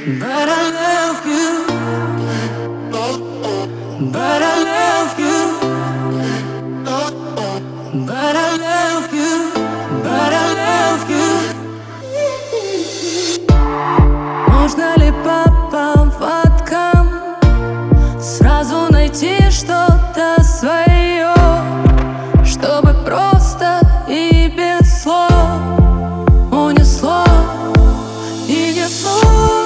But I love you. But I love you. But I love you. But I love you. Можно ли по поводкам сразу найти что-то свое, чтобы просто и без слов унесло и несло?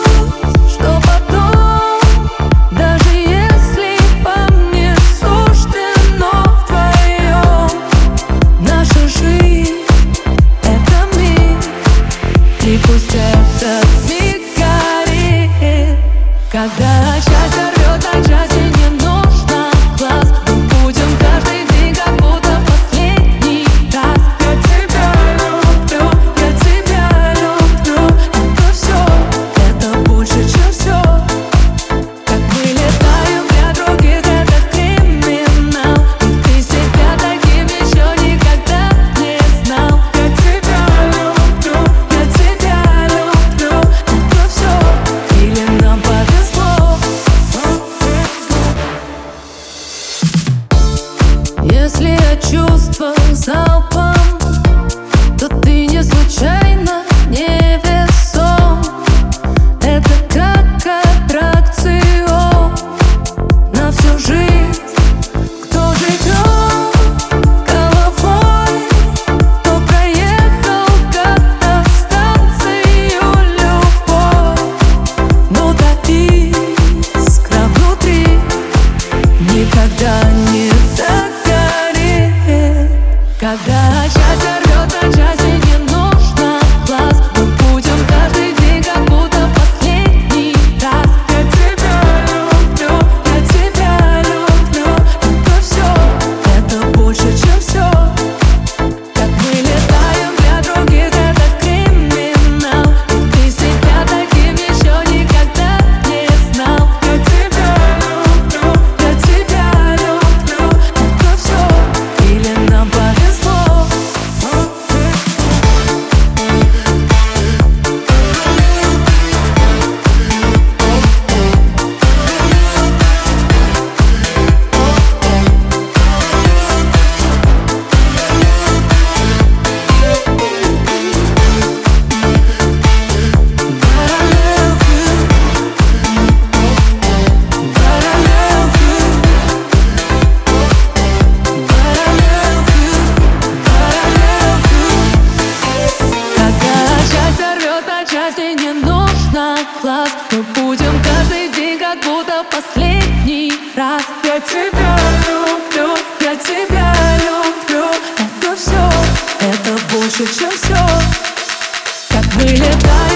Когда счастье рвет от счастья, не нужно глаз. Мы будем каждый день, как будто последний раз. Я тебя люблю, я тебя люблю. Это все, это больше, чем все. Как мы летаем для других, это криминал. И ты себя таким еще никогда не знал. Я тебя люблю, я тебя люблю. Это все, или нам повезло. Если я чувствую залпом, то ты не случайно, не весом. Это как аттракцион на всю жизнь. Кто живет головой, кто проехал как-то станцию любовь. Но та искра внутри никогда не догорит. Когда счастье рвет от счастья, не нужно глаз. Мы будем каждый день, как будто последний раз. Я тебя люблю, я тебя люблю. Это все, это больше, чем все. Как мы летаем для других, это криминал. И ты себя таким еще никогда не знал. Я тебя люблю, я тебя люблю. Это все, или нам повезло. Счастье не нужно глаз. Мы будем каждый день, как будто последний раз. Я тебя люблю, я тебя люблю. Это все, это больше, чем все. Как мы летаем.